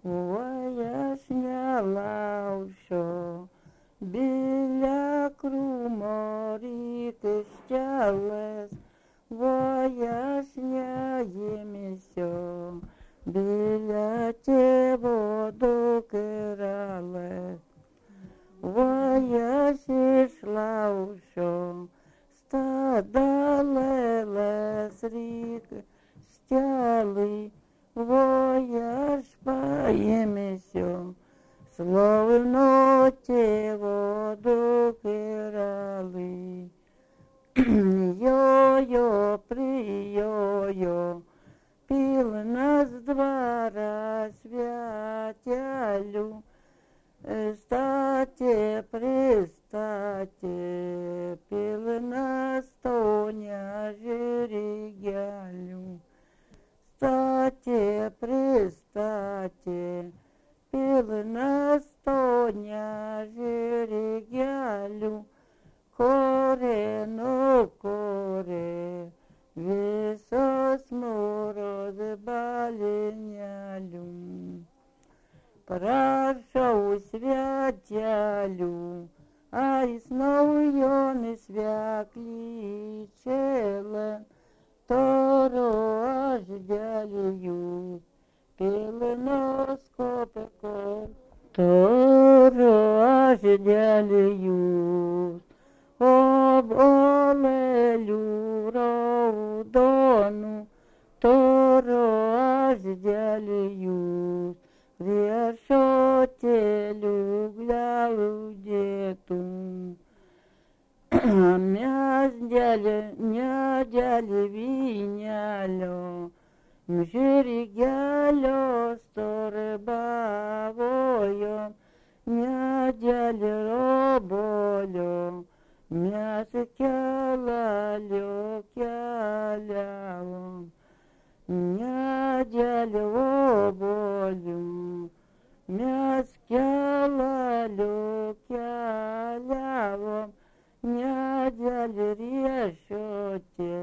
Ой, сняла що біля круморіки щелес, виясняємося, біля тебе докиралес. Виясішла що стада лелес ріки стяли, вояшпаємося, словно тебе докирали. Йо-йо, при-йо-йо, піл нас двора святялю, статі, пристаті, піл нас тоня жерегялю. Статі, пристаті, піл нас тоня жерегялю. Коре, ну коре, висос мороз баленялю. Прошу святялю, ай знову не свяклі челен, торо аж дялю, пілено скопеко, торо аж дялю. Об олелю родону, торо аж дялю. Вешотелю гляу дету, не дяли винялю, мжиригялю сторебавою, не дяли роболю, мясо кялалю кяляву. Не дяли роболю, мясо кялалю кяляву, не дяли решете.